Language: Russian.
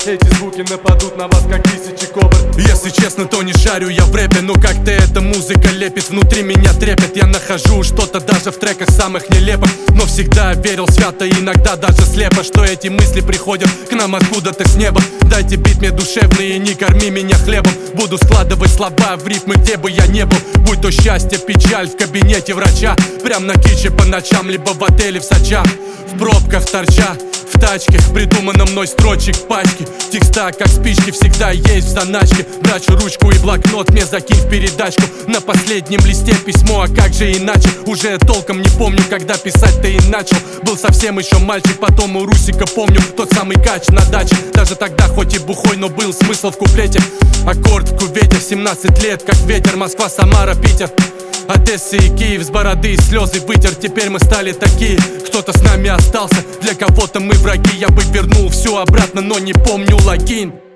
Эти звуки нападут на вас, как тысячи кобр. Если честно, то не шарю я в рэпе, но как-то эта музыка лепит, внутри меня трепет. Я нахожу что-то даже в треках самых нелепых, но всегда верил свято, иногда даже слепо, что эти мысли приходят к нам откуда-то с неба. Дайте бит мне душевный и не корми меня хлебом. Буду складывать слова в ритмы, где бы я не был. Будь то счастье, печаль в кабинете врача, прям на киче по ночам, либо в отеле в Сочах. В пробках торча, в тачке, придумано мной строчек пачки. Текста, как спички, всегда есть в заначке. Брачу ручку и блокнот, мне закинь в передачку. На последнем листе письмо, а как же иначе? Уже толком не помню, когда писать-то и начал. Был совсем еще мальчик, потом у Русика помню тот самый кач на даче. Даже тогда, хоть и бухой, но был смысл в куплете. Аккорд в кувете, в 17 лет, как ветер, Москва, Самара, Питер. Одесса и Киев, с бороды и слезы вытер. Теперь мы стали такие, кто-то с нами остался. Для кого-то мы враги, я бы вернул все обратно, но не помню логин.